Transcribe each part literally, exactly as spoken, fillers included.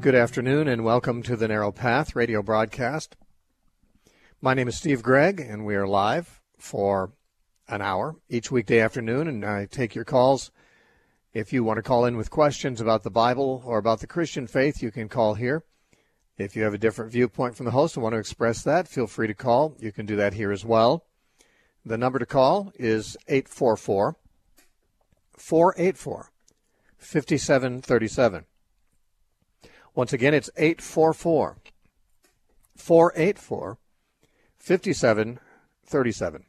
Good afternoon and welcome to the Narrow Path radio broadcast. My name is Steve Gregg and we are live for an hour each weekday afternoon, and I take your calls. If you want to call in with questions about the Bible or about the Christian faith, you can call here. If you have a different viewpoint from the host and want to express that, feel free to call. You can do that here as well. The number to call is eight four four, four eight four, five seven three seven. Once again, it's eight four four, four eight four, five seven three seven.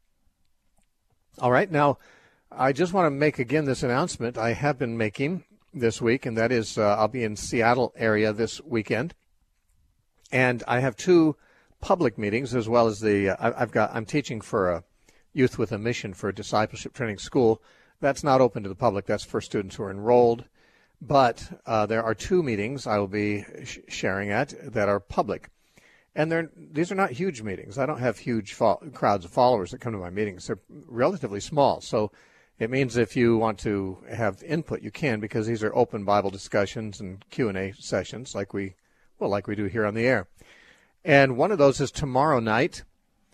All right, now, I just want to make again this announcement I have been making this week, and that is uh, I'll be in Seattle area this weekend. And I have two public meetings as well as the, uh, I've got, I'm teaching for a Youth with a Mission for a discipleship training school. That's not open to the public. That's for students who are enrolled. But uh, there are two meetings I will be sh- sharing at that are public. And they're, these are not huge meetings. I don't have huge fo- crowds of followers that come to my meetings. They're relatively small. So it means if you want to have input, you can, because these are open Bible discussions and Q and A sessions like we, well, like we do here on the air. And one of those is tomorrow night,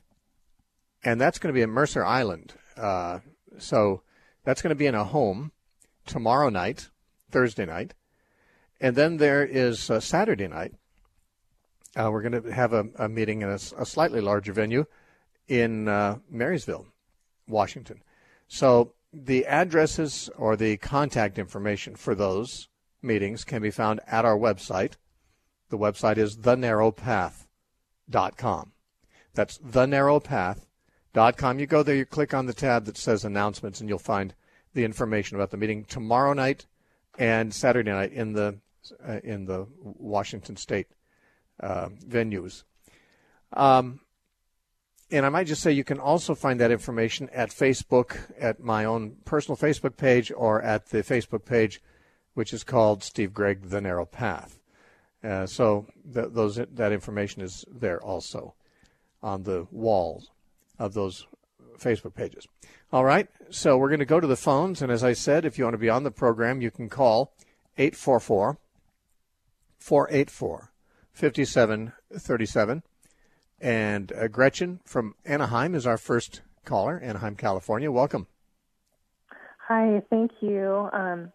and that's going to be in Mercer Island. Uh, so that's going to be in a home tomorrow night, Thursday night. And then there is uh, Saturday night. Uh, we're going to have a, a meeting in a, a slightly larger venue in uh, Marysville, Washington. So the addresses or the contact information for those meetings can be found at our website. The website is the narrow path dot com. That's the narrow path dot com. You go there, you click on the tab that says announcements, and you'll find the information about the meeting tomorrow night and Saturday night in the uh, in the Washington State uh, venues. Um, and I might just say you can also find that information at Facebook, at my own personal Facebook page, or at the Facebook page, which is called Steve Gregg, The Narrow Path. Uh, so th- those that information is there also on the walls of those Facebook pages. All right, so we're going to go to the phones, and as I said, if you want to be on the program, you can call eight four four, four eight four, five seven three seven. And uh, Gretchen from Anaheim is our first caller, Anaheim, California. Welcome. Hi, thank you. Um,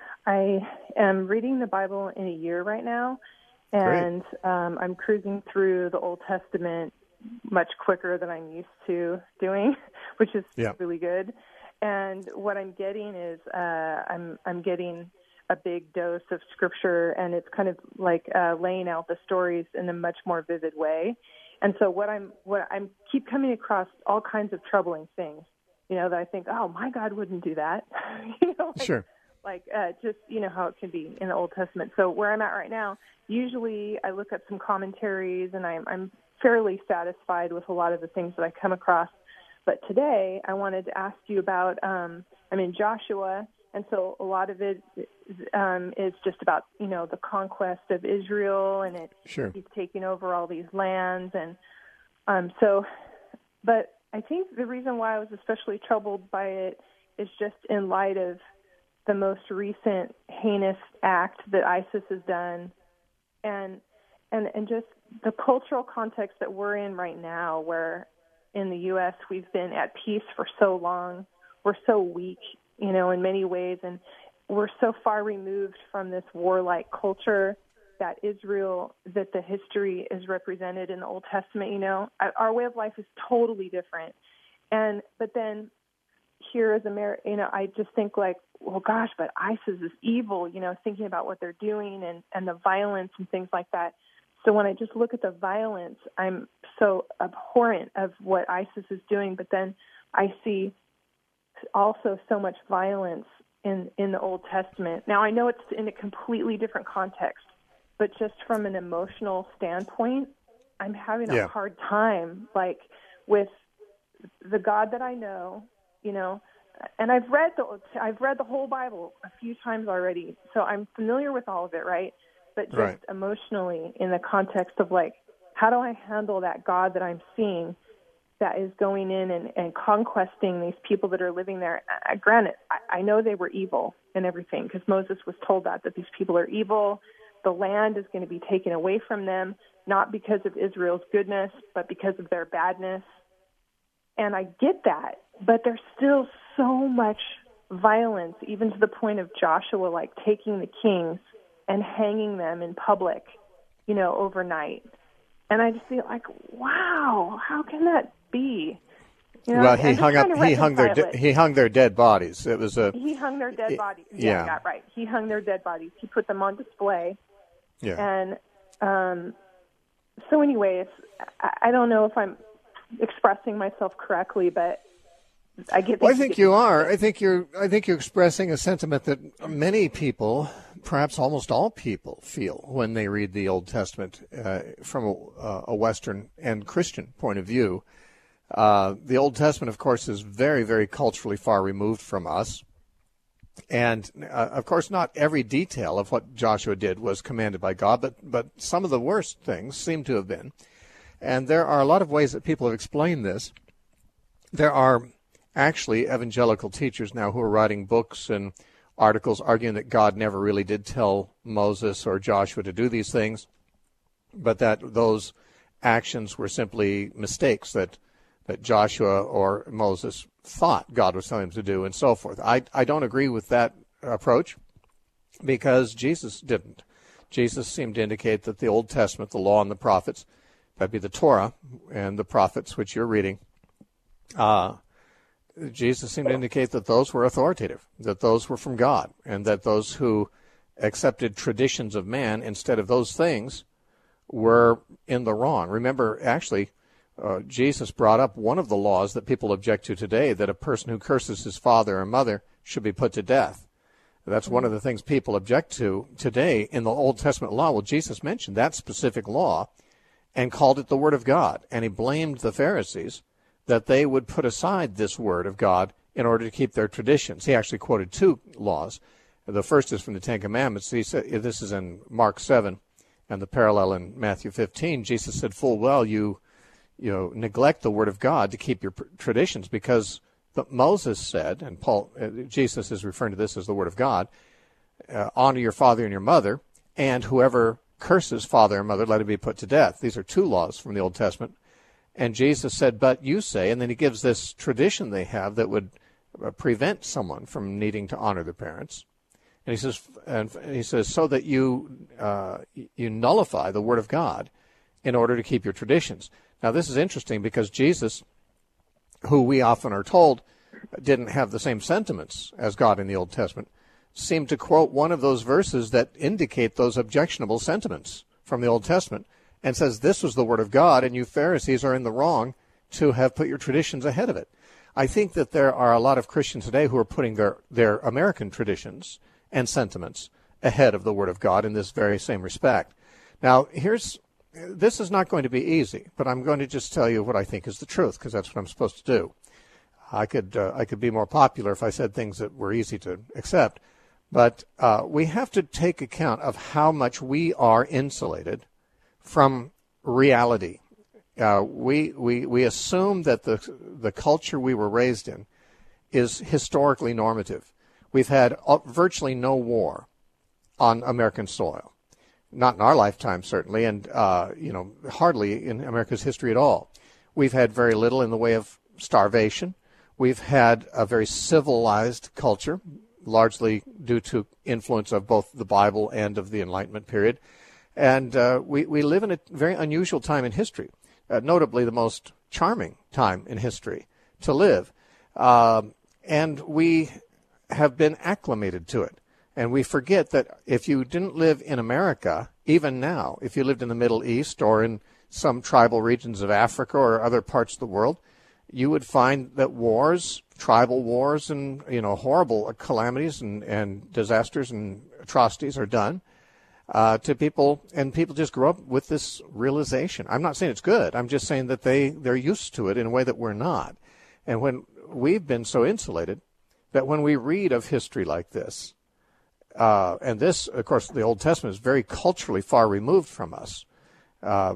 I am reading the Bible in a year right now, and um, I'm cruising through the Old Testament much quicker than I'm used to doing, which is yeah. really good. And what I'm getting is uh, I'm I'm getting a big dose of Scripture, and it's kind of like uh, laying out the stories in a much more vivid way. And so what I'm what I'm keep coming across all kinds of troubling things, you know, that I think, oh, my God wouldn't do that, you know, like, sure. Like uh, just, you know, how it can be in the Old Testament. So where I'm at right now, usually I look at some commentaries, and I'm, I'm fairly satisfied with a lot of the things that I come across. But today I wanted to ask you about, um, I'm in Joshua, and so a lot of it um, is just about, you know, the conquest of Israel, and it, sure. he's taking over all these lands. And um, so, but I think the reason why I was especially troubled by it is just in light of the most recent heinous act that ISIS has done, and and and just the cultural context that we're in right now, where in the U S we've been at peace for so long, we're so weak, you know, in many ways, and we're so far removed from this warlike culture that Israel, that the history is represented in the Old Testament, you know. Our way of life is totally different. And but then here as America, you know, I just think like, well, gosh, but ISIS is evil, you know, thinking about what they're doing and, and the violence and things like that. So when I just look at the violence, I'm so abhorrent of what ISIS is doing, but then I see also so much violence in, in the Old Testament. Now, I know it's in a completely different context, but just from an emotional standpoint, I'm having a yeah. hard time, like, with the God that I know, you know, and I've read the I've read the whole Bible a few times already, so I'm familiar with all of it, right? But just right. emotionally, in the context of, like, how do I handle that God that I'm seeing that is going in and, and conquesting these people that are living there? Uh, granted, I, I know they were evil and everything, because Moses was told that, that these people are evil, the land is going to be taken away from them, not because of Israel's goodness, but because of their badness. And I get that, but there's still so much violence, even to the point of Joshua, like taking the kings and hanging them in public, you know, overnight. And I just feel like, wow, how can that be? You know, well, he hung up. He hung their. De- he hung their dead bodies. It was a. He hung their dead bodies. Yeah, yeah, yeah, right. He hung their dead bodies. He put them on display. Yeah. And um, so anyway, it's. I, I don't know if I'm expressing myself correctly, but I get. Well, I think you are. I think you're. I think you're expressing a sentiment that many people, perhaps almost all people, feel when they read the Old Testament uh, from a, a Western and Christian point of view. Uh, the Old Testament, of course, is very, very culturally far removed from us. And, uh, of course, not every detail of what Joshua did was commanded by God, but, but some of the worst things seem to have been. And there are a lot of ways that people have explained this. There are actually evangelical teachers now who are writing books and articles arguing that God never really did tell Moses or Joshua to do these things, but that those actions were simply mistakes that that Joshua or Moses thought God was telling him to do, and so forth. I, I don't agree with that approach because Jesus didn't. Jesus seemed to indicate that the Old Testament, the law and the prophets, that'd be the Torah and the prophets which you're reading, uh, Jesus seemed to indicate that those were authoritative, that those were from God, and that those who accepted traditions of man instead of those things were in the wrong. Remember, actually, Uh, Jesus brought up one of the laws that people object to today, that a person who curses his father or mother should be put to death. That's one of the things people object to today in the Old Testament law. Well, Jesus mentioned that specific law and called it the Word of God. And he blamed the Pharisees that they would put aside this Word of God in order to keep their traditions. He actually quoted two laws. The first is from the Ten Commandments. He said, this is in Mark seven, and the parallel in Matthew fifteen. Jesus said, full well, you you know, neglect the Word of God to keep your traditions, because the, Moses said, and Paul, uh, Jesus is referring to this as the Word of God, uh, honor your father and your mother, and whoever curses father or mother, let him be put to death. These are two laws from the Old Testament. And Jesus said, but you say, and then he gives this tradition they have that would uh, prevent someone from needing to honor their parents. And he says, and he says, so that you uh, you nullify the Word of God in order to keep your traditions. Now, this is interesting because Jesus, who we often are told didn't have the same sentiments as God in the Old Testament, seemed to quote one of those verses that indicate those objectionable sentiments from the Old Testament and says, this was the Word of God, and you Pharisees are in the wrong to have put your traditions ahead of it. I think that there are a lot of Christians today who are putting their, their American traditions and sentiments ahead of the Word of God in this very same respect. Now, here's This is not going to be easy, but I'm going to just tell you what I think is the truth, because that's what I'm supposed to do. I could uh, I could be more popular if I said things that were easy to accept, but uh, we have to take account of how much we are insulated from reality. Uh, we we we assume that the the culture we were raised in is historically normative. We've had virtually no war on American soil. Not in our lifetime, certainly, and, uh, you know, hardly in America's history at all. We've had very little in the way of starvation. We've had a very civilized culture, largely due to influence of both the Bible and of the Enlightenment period. And uh, we, we live in a very unusual time in history, uh, notably the most charming time in history to live. Uh, and we have been acclimated to it. And we forget that if you didn't live in America, even now, if you lived in the Middle East or in some tribal regions of Africa or other parts of the world, you would find that wars, tribal wars and, you know, horrible calamities and, and disasters and atrocities are done uh, to people, and people just grow up with this realization. I'm not saying it's good. I'm just saying that they, they're used to it in a way that we're not. And when we've been so insulated that when we read of history like this, Uh, and this, of course, the Old Testament is very culturally far removed from us. Uh,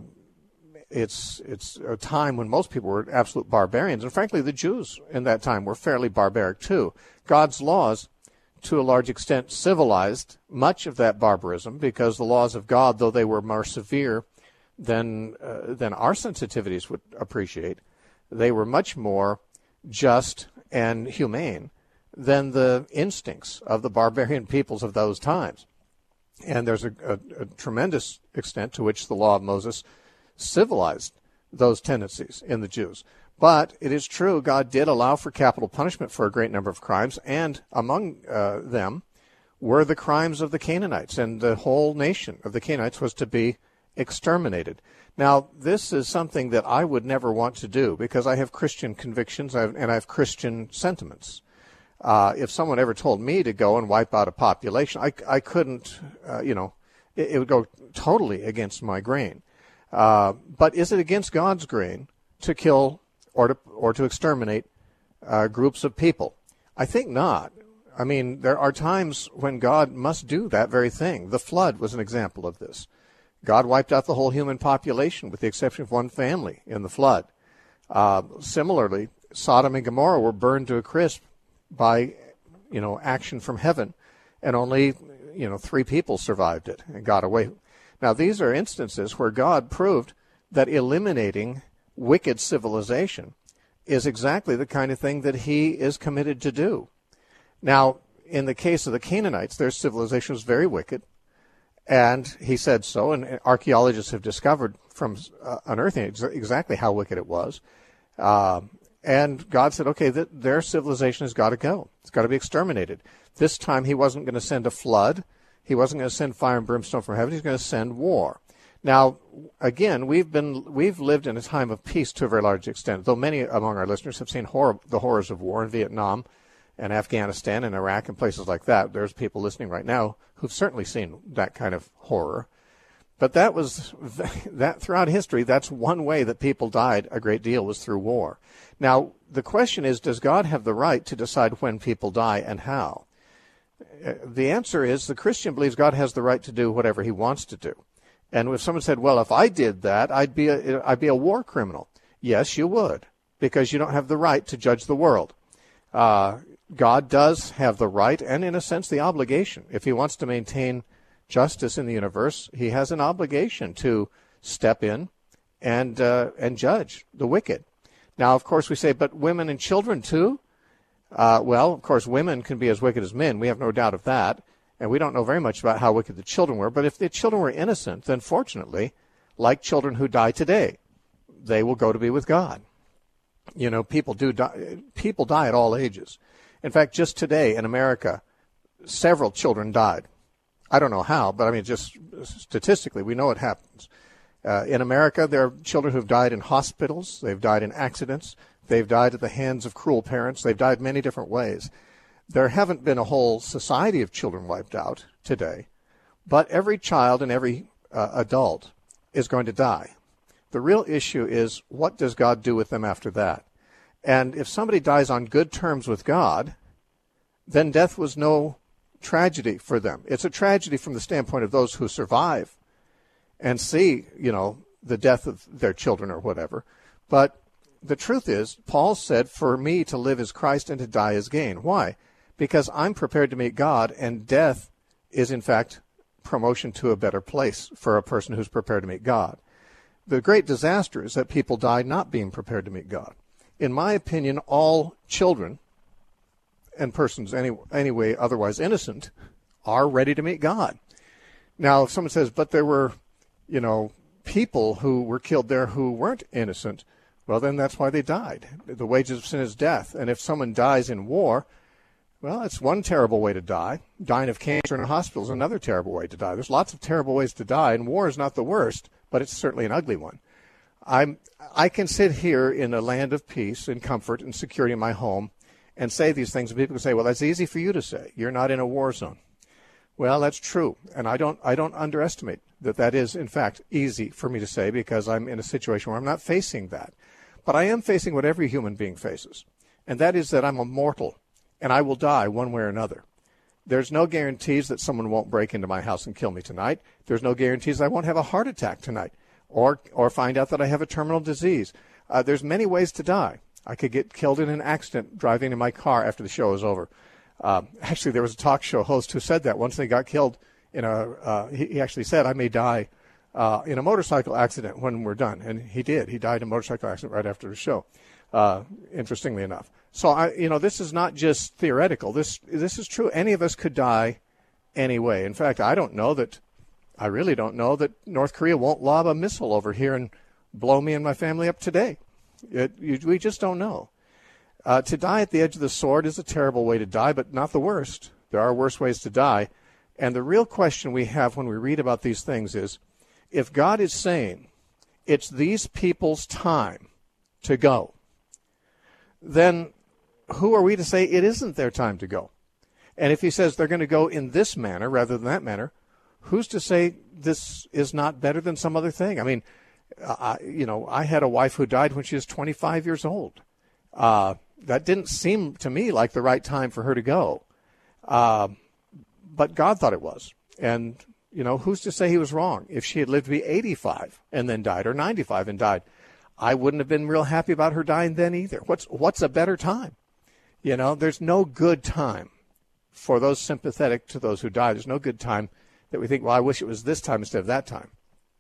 it's it's a time when most people were absolute barbarians, and frankly, the Jews in that time were fairly barbaric too. God's laws to a large extent, civilized much of that barbarism, because the laws of God, though they were more severe than uh, than our sensitivities would appreciate, they were much more just and humane than the instincts of the barbarian peoples of those times. And there's a, a, a tremendous extent to which the law of Moses civilized those tendencies in the Jews. But it is true, God did allow for capital punishment for a great number of crimes, and among uh, them were the crimes of the Canaanites, and the whole nation of the Canaanites was to be exterminated. Now, this is something that I would never want to do, because I have Christian convictions and I have Christian sentiments. Uh, if someone ever told me to go and wipe out a population, I, I couldn't, uh, you know, it, it would go totally against my grain. Uh, but is it against God's grain to kill or to, or to exterminate uh, groups of people? I think not. I mean, there are times when God must do that very thing. The flood was an example of this. God wiped out the whole human population with the exception of one family in the flood. Uh, similarly, Sodom and Gomorrah were burned to a crisp by, you know, action from heaven, and only, you know, three people survived it and got away. Now, these are instances where God proved that eliminating wicked civilization is exactly the kind of thing that he is committed to do. Now, in the case of the Canaanites, their civilization was very wicked, and he said so, and archaeologists have discovered from uh, unearthing ex- exactly how wicked it was. Uh, and God said, okay, th- their civilization has got to go. It's got to be exterminated. This time he wasn't going to send a flood. He wasn't going to send fire and brimstone from heaven. He's going to send war. Now, again, we've been we've lived in a time of peace to a very large extent, though many among our listeners have seen horror, the horrors of war in Vietnam and Afghanistan and Iraq and places like that. There's people listening right now who've certainly seen that kind of horror. But that was that throughout history, that's one way that people died a great deal, was through war. Now, the question is, does God have the right to decide when people die and how? The answer is the Christian believes God has the right to do whatever he wants to do. And if someone said, well, if I did that, I'd be a, I'd be a war criminal. Yes, you would, because you don't have the right to judge the world. Uh, God does have the right and, in a sense, the obligation. If he wants to maintain justice in the universe, he has an obligation to step in and uh, and judge the wicked. Now, of course, we say, but women and children too? Uh, well, of course, women can be as wicked as men. We have no doubt of that. And we don't know very much about how wicked the children were. But if the children were innocent, then fortunately, like children who die today, they will go to be with God. You know, people do die, people die at all ages. In fact, just today in America, several children died. I don't know how, but I mean, just statistically, we know it happens. Uh, in America, there are children who've died in hospitals. They've died in accidents. They've died at the hands of cruel parents. They've died many different ways. There haven't been a whole society of children wiped out today, but every child and every uh, adult is going to die. The real issue is, what does God do with them after that? And if somebody dies on good terms with God, then death was no tragedy for them. It's a tragedy from the standpoint of those who survive and see, you know, the death of their children or whatever. But the truth is, Paul said, for me to live is Christ and to die is gain. Why? Because I'm prepared to meet God, and death is, in fact, promotion to a better place for a person who's prepared to meet God. The great disaster is that people die not being prepared to meet God. In my opinion, all children and persons any, anyway otherwise innocent are ready to meet God. Now, if someone says, but there were, you know, people who were killed there who weren't innocent, well, then that's why they died. The wages of sin is death. And if someone dies in war, well, it's one terrible way to die. Dying of cancer in a hospital is another terrible way to die. There's lots of terrible ways to die, and war is not the worst, but it's certainly an ugly one. I'm, I can sit here in a land of peace and comfort and security in my home and say these things, and people can say, well, that's easy for you to say. You're not in a war zone. Well, that's true, and I don't I don't underestimate that that is, in fact, easy for me to say, because I'm in a situation where I'm not facing that. But I am facing what every human being faces, and that is that I'm a mortal, and I will die one way or another. There's no guarantees that someone won't break into my house and kill me tonight. There's no guarantees that I won't have a heart attack tonight, or or find out that I have a terminal disease. Uh, there's many ways to die. I could get killed in an accident driving in my car after the show is over. Uh, actually, there was a talk show host who said that once they got killed in a, uh, he, he actually said, I may die uh, in a motorcycle accident when we're done. And he did. He died in a motorcycle accident right after the show, uh, interestingly enough. So, I, you know, this is not just theoretical. This this is true. Any of us could die anyway. In fact, I don't know that, I really don't know that North Korea won't lob a missile over here and blow me and my family up today. It, you, we just don't know. Uh, to die at the edge of the sword is a terrible way to die, but not the worst. There are worse ways to die. And the real question we have when we read about these things is, if God is saying it's these people's time to go, then who are we to say it isn't their time to go? And if he says they're going to go in this manner rather than that manner, who's to say this is not better than some other thing? I mean, I, you know, I had a wife who died when she was twenty-five years old. Uh, that didn't seem to me like the right time for her to go. Uh, but God thought it was. And, you know, who's to say he was wrong? If she had lived to be eighty-five and then died, or ninety-five and died, I wouldn't have been real happy about her dying then either. What's what's a better time? You know, there's no good time for those sympathetic to those who die. There's no good time that we think, well, I wish it was this time instead of that time.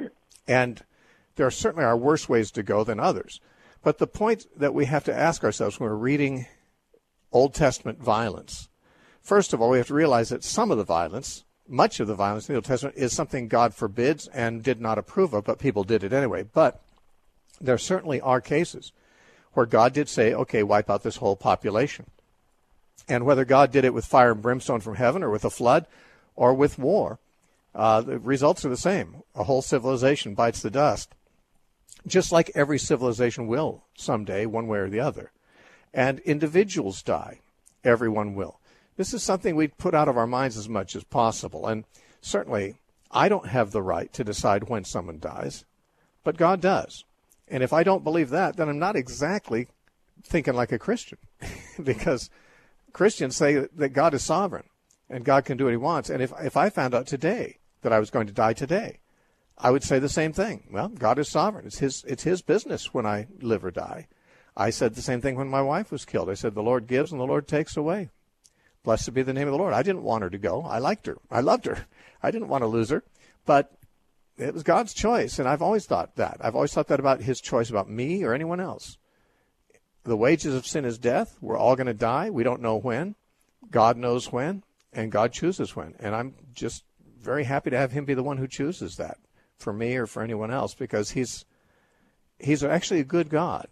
And there certainly are worse ways to go than others. But the point that we have to ask ourselves when we're reading Old Testament violence, first of all, we have to realize that some of the violence, much of the violence in the Old Testament, is something God forbids and did not approve of, but people did it anyway. But there certainly are cases where God did say, okay, wipe out this whole population. And whether God did it with fire and brimstone from heaven or with a flood or with war, uh, the results are the same. A whole civilization bites the dust, just like every civilization will someday, one way or the other. And individuals die. Everyone will. This is something we put out of our minds as much as possible. And certainly, I don't have the right to decide when someone dies, but God does. And if I don't believe that, then I'm not exactly thinking like a Christian, because Christians say that God is sovereign and God can do what he wants. And if if I found out today that I was going to die today, I would say the same thing. Well, God is sovereign. It's his it's his business when I live or die. I said the same thing when my wife was killed. I said, the Lord gives and the Lord takes away. Blessed be the name of the Lord. I didn't want her to go. I liked her. I loved her. I didn't want to lose her. But it was God's choice, and I've always thought that. I've always thought that about his choice about me or anyone else. The wages of sin is death. We're all going to die. We don't know when. God knows when, and God chooses when. And I'm just very happy to have him be the one who chooses that for me or for anyone else, because he's he's actually a good God.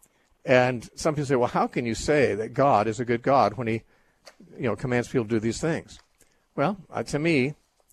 And some people say, well, how can you say that God is a good God when he, you know, commands people to do these things? Well, uh, to me,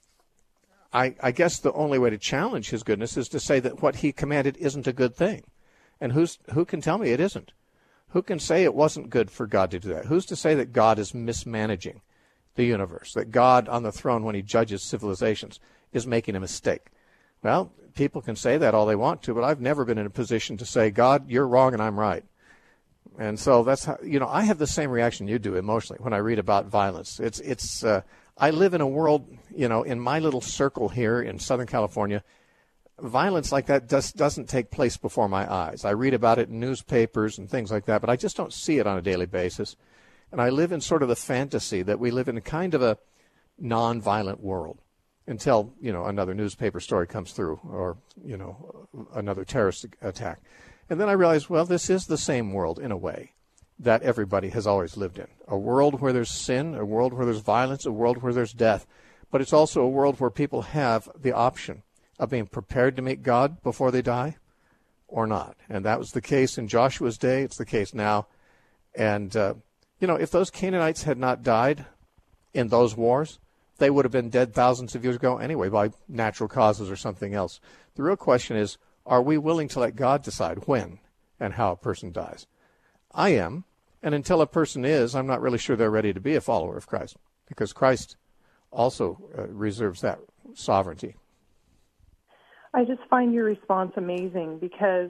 I, I guess the only way to challenge his goodness is to say that what he commanded isn't a good thing. And who's who can tell me it isn't? Who can say it wasn't good for God to do that? Who's to say that God is mismanaging the universe, that God on the throne when he judges civilizations is making a mistake? Well, people can say that all they want to, but I've never been in a position to say, God, you're wrong and I'm right. And so that's how, you know, I have the same reaction you do emotionally when I read about violence. It's, it's, uh, I live in a world, you know, in my little circle here in Southern California, violence like that just doesn't take place before my eyes. I read about it in newspapers and things like that, but I just don't see it on a daily basis. And I live in sort of the fantasy that we live in a kind of a non-violent world until, you know, another newspaper story comes through or, you know, another terrorist attack. And then I realize, well, this is the same world in a way that everybody has always lived in. A world where there's sin, a world where there's violence, a world where there's death. But it's also a world where people have the option of being prepared to meet God before they die or not. And that was the case in Joshua's day. It's the case now. And, uh, you know, if those Canaanites had not died in those wars, they would have been dead thousands of years ago anyway by natural causes or something else. The real question is, are we willing to let God decide when and how a person dies? I am. And until a person is, I'm not really sure they're ready to be a follower of Christ, because Christ also uh, reserves that sovereignty. I just find your response amazing because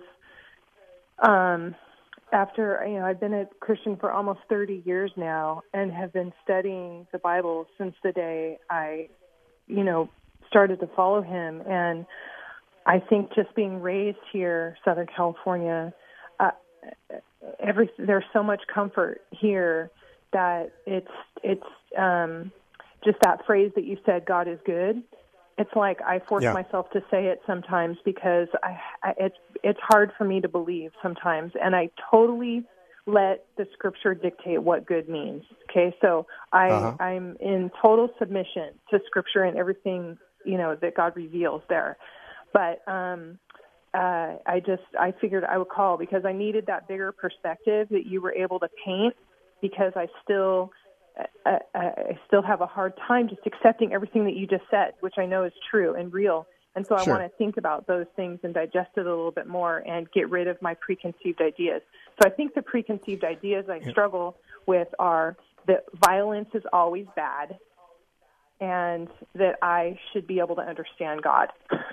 um, after, you know, I've been a Christian for almost thirty years now and have been studying the Bible since the day I, you know, started to follow him. And I think just being raised here, Southern California, uh, every there's so much comfort here that it's it's um, just that phrase that you said, God is good. It's like I force yeah. myself to say it sometimes because I, I, it's it's hard for me to believe sometimes, and I totally let the Scripture dictate what good means. Okay, so I uh-huh. I'm in total submission to Scripture and everything, you know, that God reveals there. But um, uh, I just I figured I would call because I needed that bigger perspective that you were able to paint, because I still. I, I still have a hard time just accepting everything that you just said, which I know is true and real. And so I sure. want to think about those things and digest it a little bit more and get rid of my preconceived ideas. So I think the preconceived ideas I yeah. struggle with are that violence is always bad and that I should be able to understand God.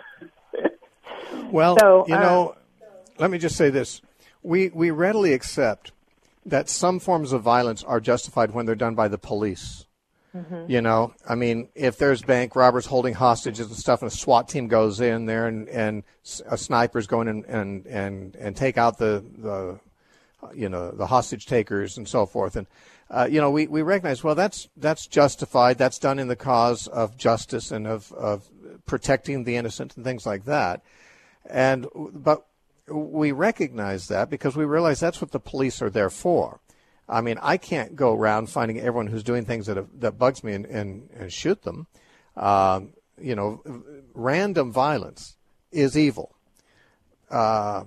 Well, so, you know, um, let me just say this. We, we readily accept that some forms of violence are justified when they're done by the police. Mm-hmm. You know, I mean, if there's bank robbers holding hostages and stuff, and a SWAT team goes in there and, and a sniper's going in and, and, and take out the, the, you know, the hostage takers and so forth. And, uh, you know, we, we recognize, well, that's, that's justified. That's done in the cause of justice and of, of protecting the innocent and things like that. And, but, we recognize that because we realize that's what the police are there for. I mean, I can't go around finding everyone who's doing things that that bugs me and, and, and shoot them. Um, you know, random violence is evil. Uh,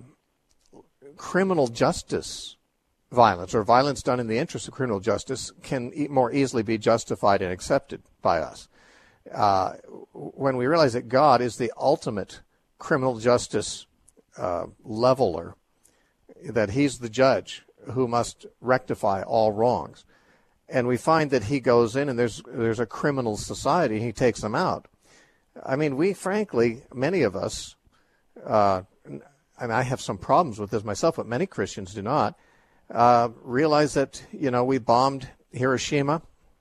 criminal justice violence or violence done in the interest of criminal justice can e- more easily be justified and accepted by us. Uh, when we realize that God is the ultimate criminal justice Uh, leveler, that he's the judge who must rectify all wrongs, and we find that he goes in and there's there's a criminal society and he takes them out. I mean, we frankly, many of us, uh, and I have some problems with this myself, but many Christians do not, uh, realize that, you know, we bombed Hiroshima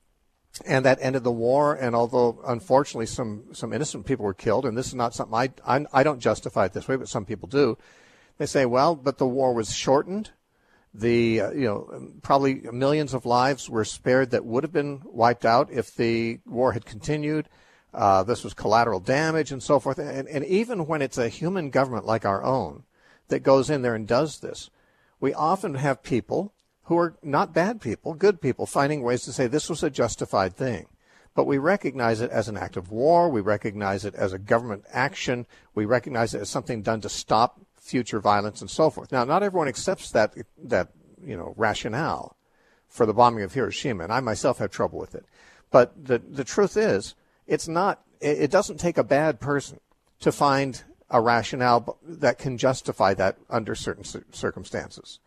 and that ended the war, and although unfortunately some, some innocent people were killed, and this is not something I, I I don't justify it this way, but some people do. They say, well, but the war was shortened. The uh, you know probably millions of lives were spared that would have been wiped out if the war had continued. Uh, this was collateral damage and so forth. And, and even when it's a human government like our own that goes in there and does this, we often have people who are not bad people, good people, finding ways to say this was a justified thing. But we recognize it as an act of war. We recognize it as a government action. We recognize it as something done to stop future violence and so forth. Now, not everyone accepts that, that you know, rationale for the bombing of Hiroshima, and I myself have trouble with it. But the, the truth is, it's not, it, it doesn't take a bad person to find a rationale that can justify that under certain circumstances.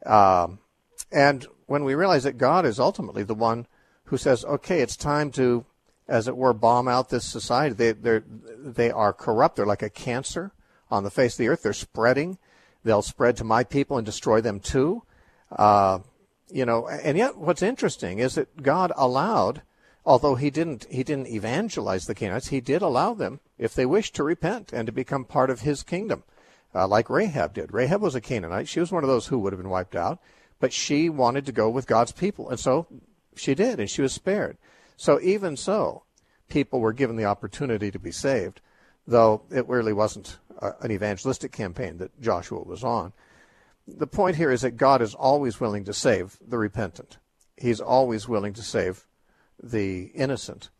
Um, And when we realize that God is ultimately the one who says, okay, it's time to, as it were, bomb out this society. They they they are corrupt. They're like a cancer on the face of the earth. They're spreading. They'll spread to my people and destroy them too. Uh, you know, and yet what's interesting is that God allowed, although he didn't he didn't evangelize the Canaanites, he did allow them, if they wished, to repent and to become part of his kingdom, uh, like Rahab did. Rahab was a Canaanite. She was one of those who would have been wiped out. But she wanted to go with God's people, and so she did, and she was spared. So even so, people were given the opportunity to be saved, though it really wasn't a, an evangelistic campaign that Joshua was on. The point here is that God is always willing to save the repentant. He's always willing to save the innocent.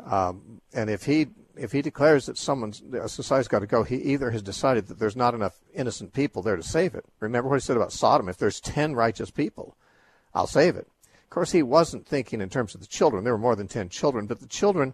Um, and if he if he declares that someone's a society's got to go, he either has decided that there's not enough innocent people there to save it. Remember what he said about Sodom: if there's ten righteous people, I'll save it. Of course, he wasn't thinking in terms of the children. There were more than ten children, but the children,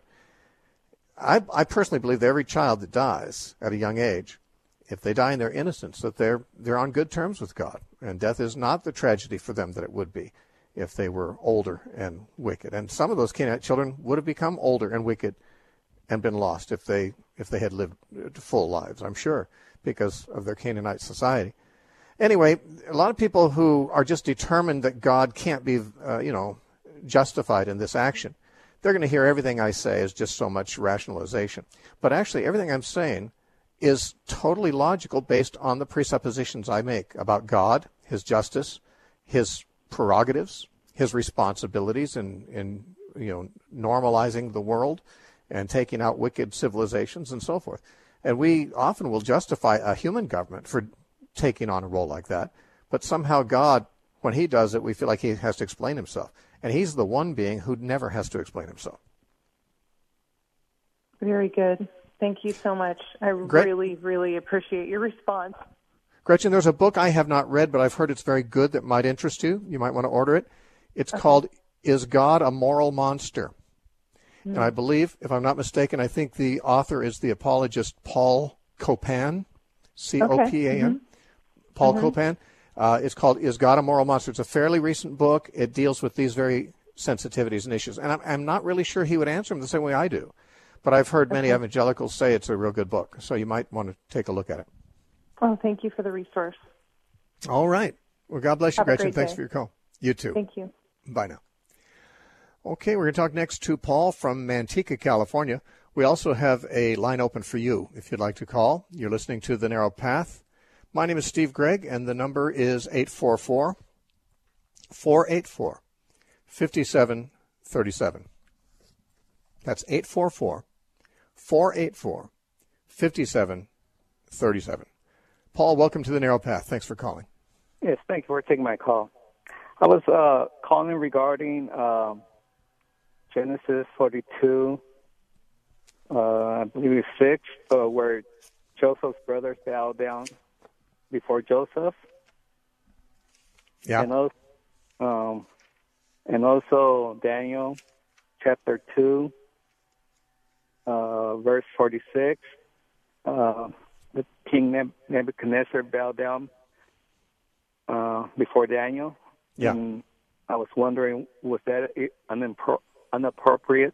I, I personally believe that every child that dies at a young age, if they die in their innocence, that they're they're on good terms with God, and death is not the tragedy for them that it would be if they were older and wicked. And some of those Canaanite children would have become older and wicked and been lost if they if they had lived full lives, I'm sure, because of their Canaanite society. Anyway, a lot of people who are just determined that God can't be, uh, you know, justified in this action, they're going to hear everything I say as just so much rationalization. But actually, everything I'm saying is totally logical based on the presuppositions I make about God, his justice, his prerogatives, his responsibilities in, in you know normalizing the world and taking out wicked civilizations and so forth. And we often will justify a human government for taking on a role like that, but somehow God, when he does it, we feel like he has to explain himself. And he's the one being who never has to explain himself. Very good. Thank you so much. I Gret- really, really appreciate your response. Gretchen, there's a book I have not read, but I've heard it's very good that might interest you. You might want to order it. It's okay. Called Is God a Moral Monster? Mm. And I believe, if I'm not mistaken, I think the author is the apologist Paul Copan, C O P A N, okay. mm-hmm. Paul mm-hmm. Copan. Uh, it's called Is God a Moral Monster? It's a fairly recent book. It deals with these very sensitivities and issues. And I'm, I'm not really sure he would answer them the same way I do. But I've heard many okay. evangelicals say it's a real good book, so you might want to take a look at it. Oh, thank you for the resource. All right. Well, God bless you, Have Gretchen. Thanks day. for your call. You too. Thank you. Bye now. Okay, we're going to talk next to Paul from Manteca, California. We also have a line open for you if you'd like to call. You're listening to The Narrow Path. My name is Steve Gregg, and the number is eight four four, four eight four, five seven three seven. That's eight four four, four eight four, five seven three seven. Paul, welcome to The Narrow Path. Thanks for calling. Yes, thank you for taking my call. I was uh, calling regarding uh, Genesis forty-two, uh, I believe it's six, uh, where Joseph's brothers bow down before Joseph. Yeah. And also, um, and also Daniel chapter two, uh, verse forty-six. Uh, the King Nebuchadnezzar bowed down uh, before Daniel. Yeah. And I was wondering, was that unimpro- inappropriate?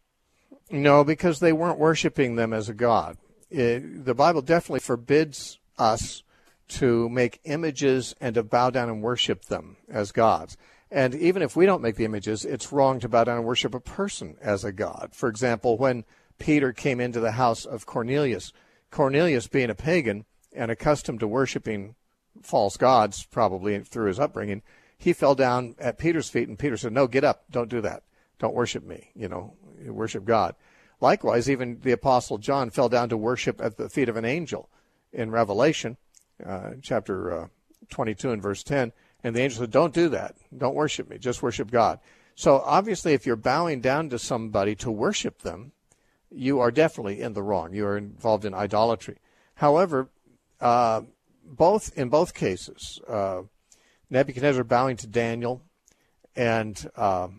No, because they weren't worshiping them as a god. It, the Bible definitely forbids us to make images and to bow down and worship them as gods. And even if we don't make the images, it's wrong to bow down and worship a person as a god. For example, when Peter came into the house of Cornelius, Cornelius, being a pagan and accustomed to worshiping false gods, probably through his upbringing, he fell down at Peter's feet, and Peter said, no, get up, don't do that. Don't worship me, you know, worship God. Likewise, even the Apostle John fell down to worship at the feet of an angel in Revelation, uh, chapter uh, twenty-two and verse ten, and the angel said, don't do that, don't worship me, just worship God. So obviously, if you're bowing down to somebody to worship them, you are definitely in the wrong. You are involved in idolatry. However, uh, both in both cases, uh, Nebuchadnezzar bowing to Daniel, and um,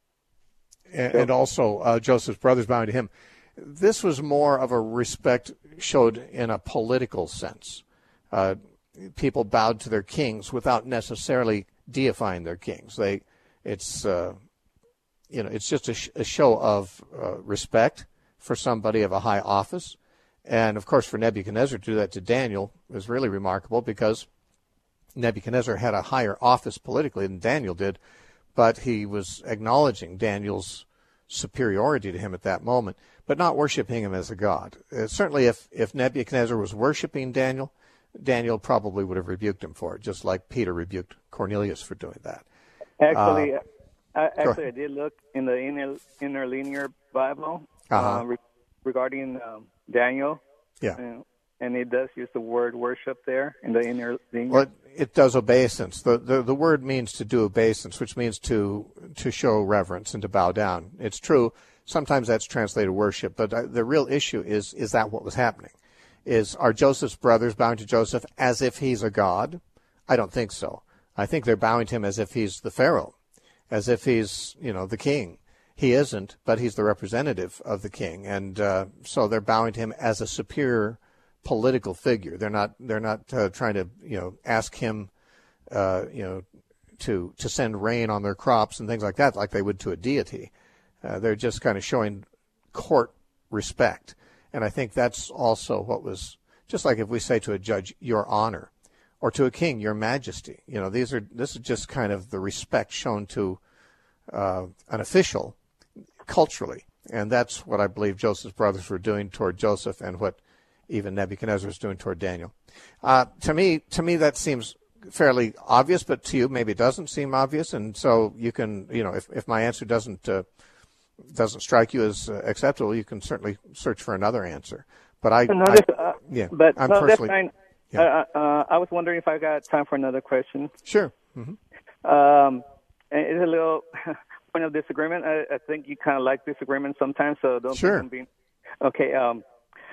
and, and also uh, Joseph's brothers bowing to him, this was more of a respect showed in a political sense. Uh, people bowed to their kings without necessarily deifying their kings. They, it's uh, you know, it's just a, sh- a show of uh, respect for somebody of a high office. And, of course, for Nebuchadnezzar to do that to Daniel was really remarkable because Nebuchadnezzar had a higher office politically than Daniel did, but he was acknowledging Daniel's superiority to him at that moment, but not worshiping him as a god. Uh, certainly if, if Nebuchadnezzar was worshiping Daniel, Daniel probably would have rebuked him for it, just like Peter rebuked Cornelius for doing that. Actually, uh, I, actually I did look in the inner, interlinear Bible. Uh-huh. Uh, re- regarding um, Daniel, yeah, uh, and it does use the word worship there in the inner. Well, it, it does obeisance. The, the the word means to do obeisance, which means to to show reverence and to bow down. It's true. Sometimes that's translated worship, but uh, the real issue is is that what was happening? Is are Joseph's brothers bowing to Joseph as if he's a god? I don't think so. I think they're bowing to him as if he's the Pharaoh, as if he's you know the king. He isn't, but he's the representative of the king, and uh, so they're bowing to him as a superior political figure. They're not. They're not uh, trying to, you know, ask him, uh, you know, to to send rain on their crops and things like that, like they would to a deity. Uh, they're just kind of showing court respect, and I think that's also what was just like if we say to a judge, "Your Honor," or to a king, "Your Majesty." You know, these are this is just kind of the respect shown to uh, an official. Culturally, and that's what I believe Joseph's brothers were doing toward Joseph, and what even Nebuchadnezzar was doing toward Daniel. Uh, to me, to me, that seems fairly obvious, but to you maybe it doesn't seem obvious, and so you can, you know, if, if my answer doesn't uh, doesn't strike you as uh, acceptable, you can certainly search for another answer. But I, no, I this, uh, yeah, but I'm no, that's personally, fine. yeah. Uh, uh, I was wondering if I got time for another question. Sure. Mm-hmm. Um, and it's a little point of disagreement. I, I think you kind of like disagreement sometimes, so don't Sure. think I'm being okay. Um,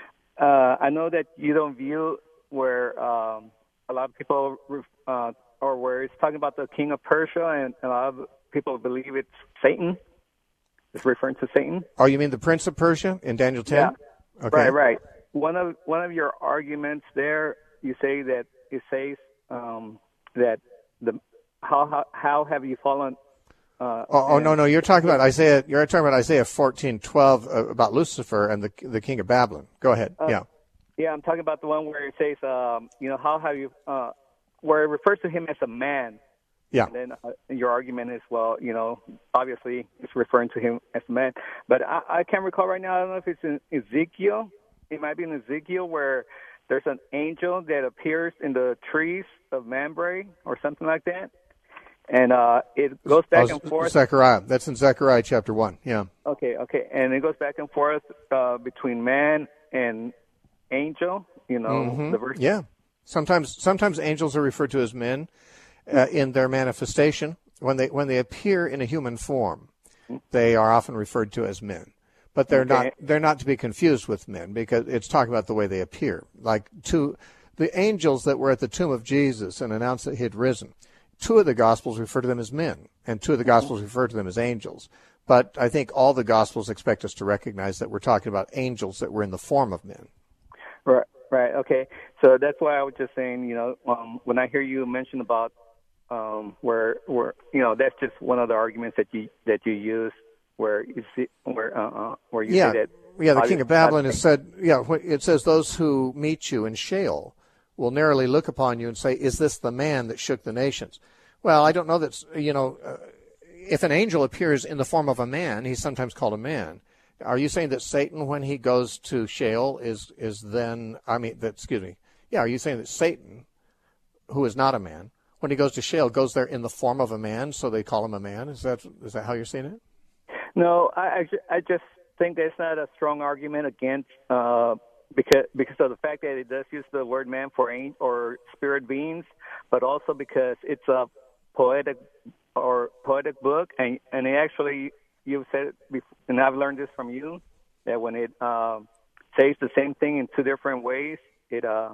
uh, I know that you don't view where um, a lot of people uh, or where it's talking about the king of Persia, and a lot of people believe it's Satan. It's referring to Satan. Oh, you mean the Prince of Persia in Daniel ten? Yeah. Okay. Right, right. One of one of your arguments there, you say that it says um, that the how, how how have you fallen? Uh, oh, oh no, no, you're talking about Isaiah. You're talking about Isaiah fourteen twelve uh, about Lucifer and the the king of Babylon. Go ahead. Uh, yeah. Yeah, I'm talking about the one where it says, um, you know, how have you, uh, where it refers to him as a man. Yeah. And then uh, your argument is, well, you know, obviously it's referring to him as a man. But I, I can't recall right now. I don't know if it's in Ezekiel. It might be in Ezekiel where there's an angel that appears in the trees of Mamre or something like that. And uh, it goes back oh, and forth. Zechariah. That's in Zechariah chapter one. Yeah. Okay, okay. And it goes back and forth uh, between man and angel, you know, Mm-hmm. the verse. Yeah. Sometimes sometimes angels are referred to as men uh, in their manifestation. When they when they appear in a human form, they are often referred to as men. But they're Okay. not they're not to be confused with men, because it's talking about the way they appear. Like two the angels that were at the tomb of Jesus and announced that he had risen. Two of the Gospels refer to them as men, and two of the Gospels refer to them as angels. But I think all the Gospels expect us to recognize that we're talking about angels that were in the form of men. Right, right, okay. So that's why I was just saying, you know, um, when I hear you mention about um, where, where, you know, that's just one of the arguments that you that you use, where you see, where, uh, uh, where you yeah, say that. yeah. The king of Babylon God- has said, yeah, it says those who meet you in Sheol will narrowly look upon you and say, "Is this the man that shook the nations?" Well, I don't know that, you know, uh, if an angel appears in the form of a man, he's sometimes called a man. Are you saying that Satan, when he goes to Sheol, is is then, I mean, that, excuse me, yeah, are you saying that Satan, who is not a man, when he goes to Sheol, goes there in the form of a man, so they call him a man? Is that is that how you're seeing it? No, I, I, ju- I just think that's not a strong argument against, uh, because because of the fact that it does use the word man for angel or spirit beings, but also because it's a poetic or poetic book, and and it actually, you've said it before, and I've learned this from you, that when it uh, says the same thing in two different ways, it uh,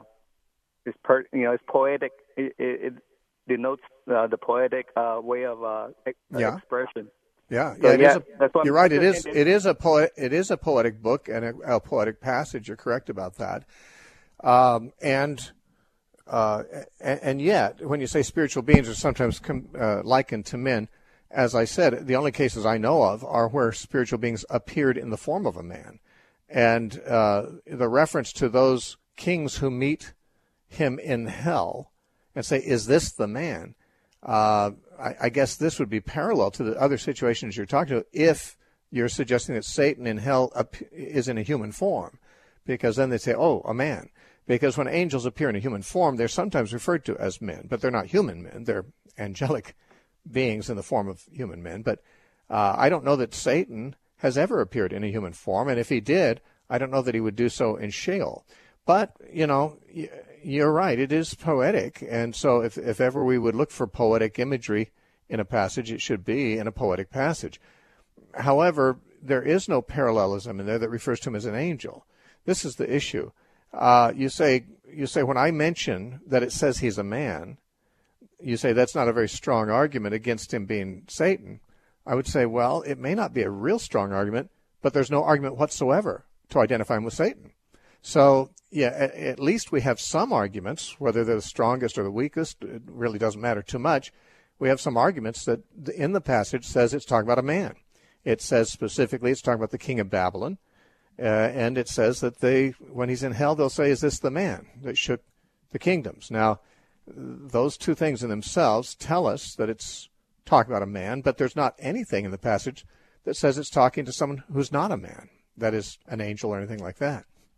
is per, you know, it's poetic. It, it, it denotes uh, the poetic uh, way of uh, ex- Yeah. expression. Yeah, So, yeah, it yeah, is a, that's what you're I'm right. It is. saying. It is a poet. It is a poetic book and a, a poetic passage. You're correct about that. Um, and, uh, and and yet, when you say spiritual beings are sometimes com, uh, likened to men, as I said, the only cases I know of are where spiritual beings appeared in the form of a man, and uh, the reference to those kings who meet him in hell and say, "Is this the man?" Uh, I, I guess this would be parallel to the other situations you're talking about if you're suggesting that Satan in hell ap- is in a human form, because then they say, oh, a man. Because when angels appear in a human form, they're sometimes referred to as men, but they're not human men. They're angelic beings in the form of human men. But uh, I don't know that Satan has ever appeared in a human form, and if he did, I don't know that he would do so in Sheol. But, you know, you're right, it is poetic, and so if, if ever we would look for poetic imagery in a passage, it should be in a poetic passage. However, there is no parallelism in there that refers to him as an angel. This is the issue. Uh, you say, you say when I mention that it says he's a man, you say that's not a very strong argument against him being Satan. I would say, well, it may not be a real strong argument, but there's no argument whatsoever to identify him with Satan. So, yeah, at, at least we have some arguments, whether they're the strongest or the weakest, it really doesn't matter too much. We have some arguments that in the passage says it's talking about a man. It says specifically it's talking about the king of Babylon, uh, and it says that they, when he's in hell, they'll say, is this the man that shook the kingdoms? Now, those two things in themselves tell us that it's talking about a man, but there's not anything in the passage that says it's talking to someone who's not a man, that is an angel or anything like that.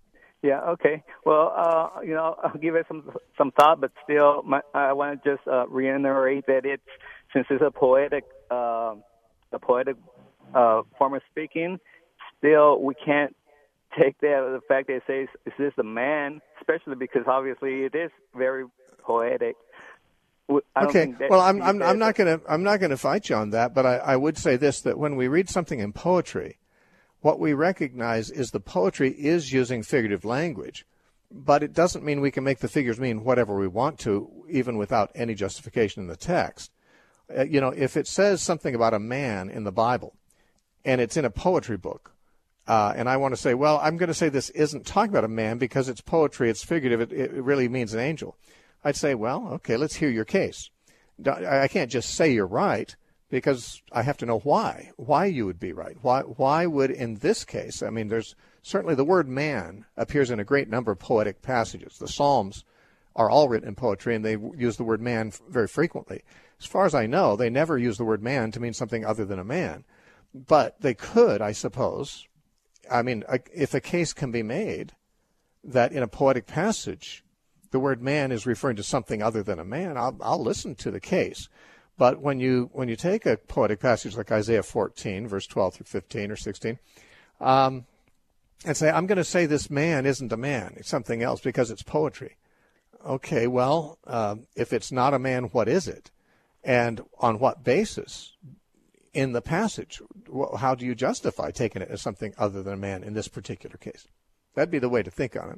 Yeah. Okay. Well, uh, you know, I'll give it some some thought, but still, my, I want to just uh, reiterate that it's since it's a poetic, uh, a poetic uh, form of speaking. Still, we can't take that the fact that it says is this a man, especially because obviously it is very poetic. I don't okay. think that, Well, I'm I'm, I'm not going to I'm not going to fight you on that, but I, I would say this: that when we read something in poetry, what we recognize is the poetry is using figurative language, but it doesn't mean we can make the figures mean whatever we want to, even without any justification in the text. Uh, you know, if it says something about a man in the Bible, and it's in a poetry book, uh, and I want to say, well, I'm going to say this isn't talking about a man because it's poetry, it's figurative, it, it really means an angel. I'd say, well, okay, let's hear your case. I can't just say you're right, because I have to know why, why you would be right. Why why would, in this case, I mean, there's certainly the word man appears in a great number of poetic passages. The Psalms are all written in poetry, and they use the word man very frequently. As far as I know, they never use the word man to mean something other than a man. But they could, I suppose, I mean, if a case can be made that in a poetic passage, the word man is referring to something other than a man, I'll, I'll listen to the case. But when you when you take a poetic passage like Isaiah fourteen, verse twelve through fifteen or sixteen, um, and say, I'm going to say this man isn't a man, it's something else because it's poetry. Okay, well, uh, if it's not a man, what is it? And on what basis in the passage? How do you justify taking it as something other than a man in this particular case? That'd be the way to think on it.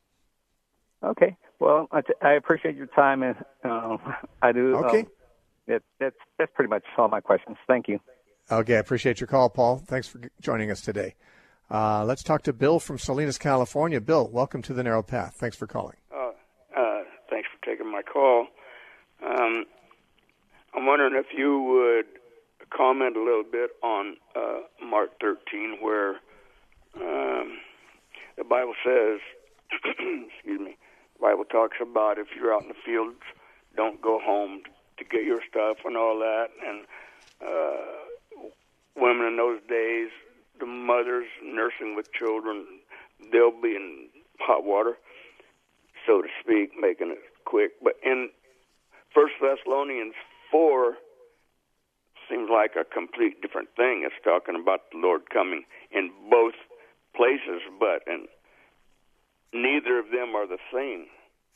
Okay. Well, I, t- I appreciate your time, and uh, I do. Okay. Um, that, that's that's pretty much all my questions. Thank you. Okay, I appreciate your call, Paul. Thanks for joining us today. Uh, let's talk to Bill from Salinas, California. Bill, welcome to the Narrow Path. Thanks for calling. Uh, uh, thanks for taking my call. Um, I'm wondering if you would comment a little bit on uh, Mark thirteen, where um, the Bible says, excuse me, the Bible talks about if you're out in the fields, don't go home to get your stuff and all that. And uh, women in those days, the mothers nursing with children, they'll be in hot water, so to speak, making it quick. But in First Thessalonians four, seems like a complete different thing. It's talking about the Lord coming in both places, but and neither of them are the same.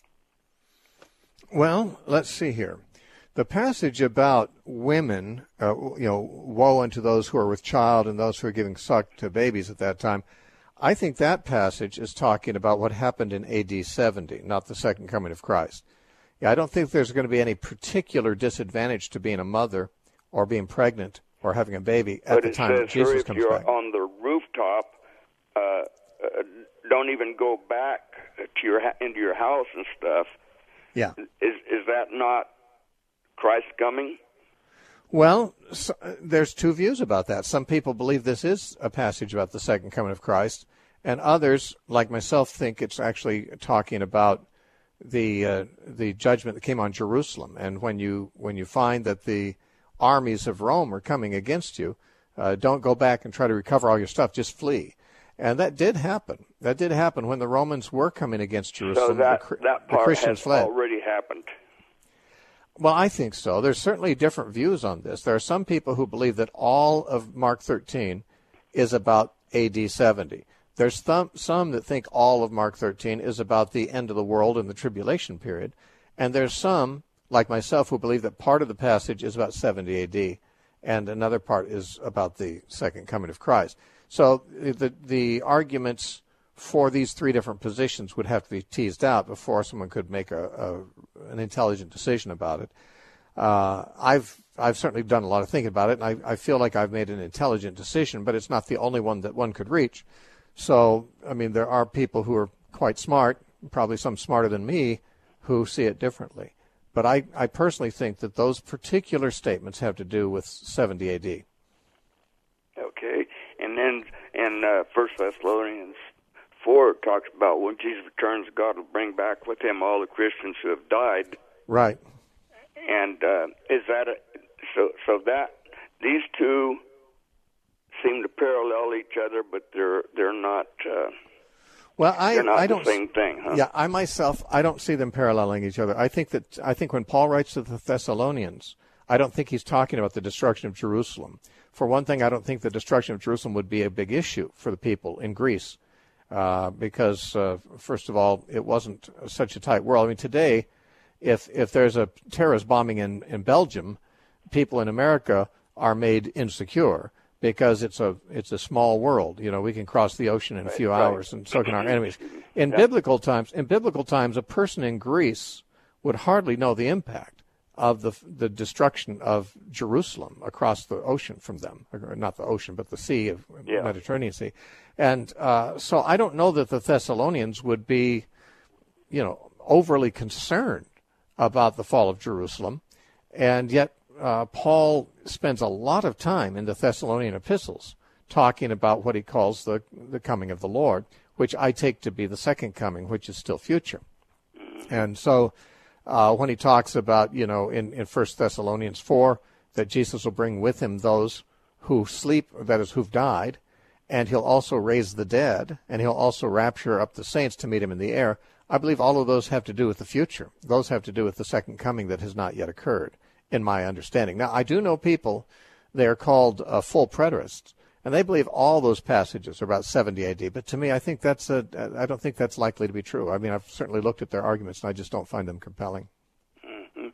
Well, let's see here. The passage about women, uh, you know, woe unto those who are with child and those who are giving suck to babies at that time, I think that passage is talking about what happened in A D seventy, not the second coming of Christ. Yeah, I don't think there's going to be any particular disadvantage to being a mother or being pregnant or having a baby at but the time that Jesus comes back. But it says, back. if you're on the rooftop, uh, uh, don't even go back to your into your house and stuff. Yeah. Is is that not Christ coming? Well, so, uh, there's two views about that. Some people believe this is a passage about the second coming of Christ, and others, like myself, think it's actually talking about the uh, the judgment that came on Jerusalem. And when you when you find that the armies of Rome are coming against you, uh, don't go back and try to recover all your stuff. Just flee. And that did happen. That did happen when the Romans were coming against Jerusalem. So that, the, that the part Christians has fled. already happened. Well, I think so. There's certainly different views on this. There are some people who believe that all of Mark thirteen is about A D seventy. There's some, some that think all of Mark thirteen is about the end of the world and the tribulation period. And there's some, like myself, who believe that part of the passage is about seventy A D and another part is about the second coming of Christ. So the the arguments for these three different positions would have to be teased out before someone could make a, a an intelligent decision about it. Uh, I've I've certainly done a lot of thinking about it, and I, I feel like I've made an intelligent decision, but it's not the only one that one could reach. So, I mean, there are people who are quite smart, probably some smarter than me, who see it differently. But I, I personally think that those particular statements have to do with seventy A D. Okay. And then in uh, First Thessalonians four, it talks about when Jesus returns, God will bring back with him all the Christians who have died. Right. And uh, is that a, so? So that these two seem to parallel each other, but they're they're not. Uh, Well, I, They're not I the don't. same thing, huh? Yeah, I myself, I don't see them paralleling each other. I think that I think when Paul writes to the Thessalonians, I don't think he's talking about the destruction of Jerusalem. For one thing, I don't think the destruction of Jerusalem would be a big issue for the people in Greece, uh, because uh, first of all, it wasn't such a tight world. I mean, today, if if there's a terrorist bombing in, in Belgium, people in America are made insecure, because it's a it's a small world. You know, we can cross the ocean in a few right. hours, and so can our enemies. In Yeah. biblical times, in biblical times, a person in Greece would hardly know the impact of the the destruction of Jerusalem across the ocean from them, or not the ocean, but the sea of Yeah. Mediterranean Sea. And uh, so I don't know that the Thessalonians would be, you know, overly concerned about the fall of Jerusalem, and yet. Uh, Paul spends a lot of time in the Thessalonian epistles talking about what he calls the the coming of the Lord, which I take to be the second coming, which is still future. And so uh, when he talks about, you know, in, in First Thessalonians four, that Jesus will bring with him those who sleep, that is, who've died, and he'll also raise the dead, and he'll also rapture up the saints to meet him in the air, I believe all of those have to do with the future. Those have to do with the second coming that has not yet occurred, in my understanding. Now, I do know people, they're called uh, full preterists, and they believe all those passages are about seventy A D, but to me, I think that's a, I don't think that's likely to be true. I mean, I've certainly looked at their arguments, and I just don't find them compelling. Mm-hmm.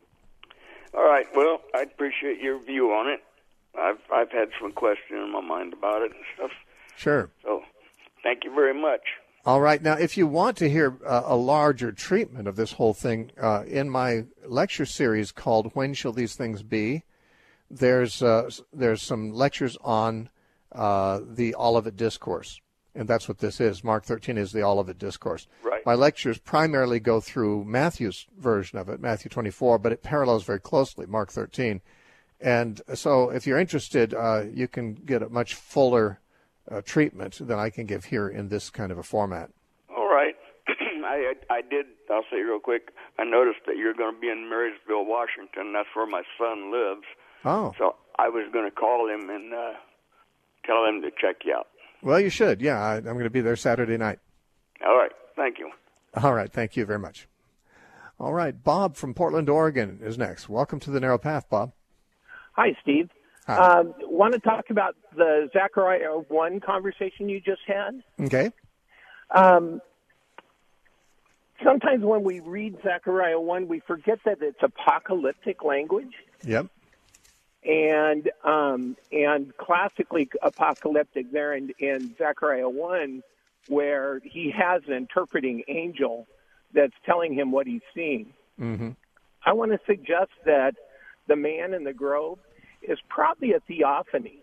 All right, well, I appreciate your view on it. I've I've had some questions in my mind about it and stuff. Sure. So, thank you very much. All right. Now, if you want to hear uh, a larger treatment of this whole thing, uh, in my lecture series called "When Shall These Things Be?" there's uh, there's some lectures on uh, the Olivet Discourse, and that's what this is. Mark thirteen is the Olivet Discourse. Right. My lectures primarily go through Matthew's version of it, Matthew twenty-four, but it parallels very closely Mark thirteen. And so, if you're interested, uh, you can get a much fuller Uh, treatment than I can give here in this kind of a format. All right. I, I I did, I'll say real quick, I noticed that you're going to be in Marysville, Washington. That's where my son lives. Oh. So I was going to call him and uh, tell him to check you out. Well, you should. Yeah, I, I'm going to be there Saturday night. All right. Thank you. All right. Thank you very much. All right. Bob from Portland, Oregon is next. Welcome to the Narrow Path, Bob. Hi, Steve. Hi. Uh, want to talk about the Zechariah one conversation you just had? Okay. Um, sometimes when we read Zechariah one, we forget that it's apocalyptic language. Yep. And um, and classically apocalyptic there in, in Zechariah one, where he has an interpreting angel that's telling him what he's seeing. Mm-hmm. I want to suggest that the man in the grove is probably a theophany.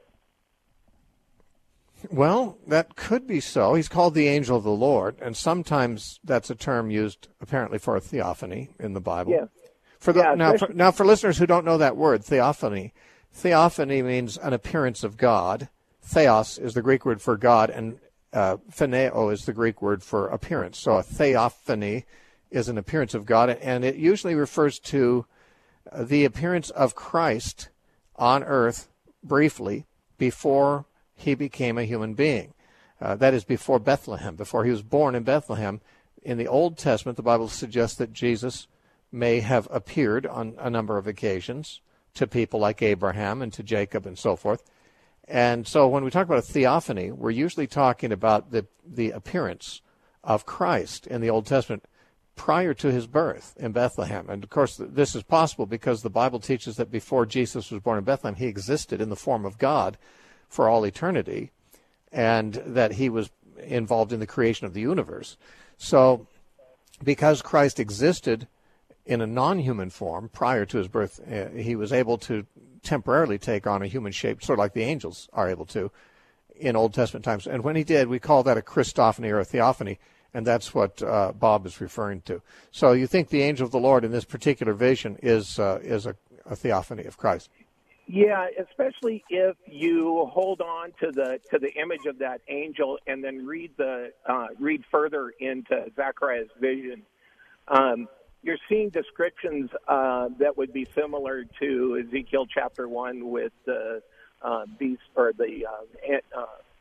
Well, that could be so. He's called the angel of the Lord, and sometimes that's a term used apparently for a theophany in the Bible. Yeah. For the, Yeah, now, for, especially- now, for listeners who don't know that word, theophany, theophany means an appearance of God. Theos is the Greek word for God, and uh, phaneo is the Greek word for appearance. So a theophany is an appearance of God, and it usually refers to the appearance of Christ on earth briefly before he became a human being. Uh, that is before Bethlehem, before he was born in Bethlehem. In the Old Testament, the Bible suggests that Jesus may have appeared on a number of occasions to people like Abraham and to Jacob and so forth. And so when we talk about a theophany, we're usually talking about the, the appearance of Christ in the Old Testament prior to his birth in Bethlehem. And, of course, this is possible because the Bible teaches that before Jesus was born in Bethlehem, he existed in the form of God for all eternity, and that he was involved in the creation of the universe. So because Christ existed in a non-human form prior to his birth, uh, he was able to temporarily take on a human shape, sort of like the angels are able to in Old Testament times. And when he did, we call that a Christophany or a theophany, and that's what uh, Bob is referring to. So you think the angel of the Lord in this particular vision is uh, is a, a theophany of Christ? Yeah, especially if you hold on to the to the image of that angel and then read the uh, read further into Zechariah's vision. Um, you're seeing descriptions uh, that would be similar to Ezekiel chapter one with the uh, beast or the uh, uh,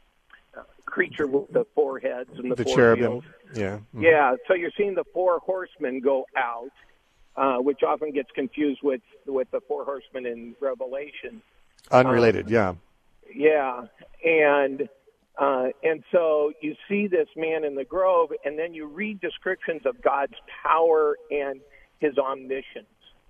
creature with the four heads and the, the four cherubim. wheels. Yeah. Mm-hmm. Yeah, so you're seeing the four horsemen go out, uh, which often gets confused with, with the four horsemen in Revelation. Unrelated, um, yeah. Yeah, and uh, and so you see this man in the grove, and then you read descriptions of God's power and his omniscience.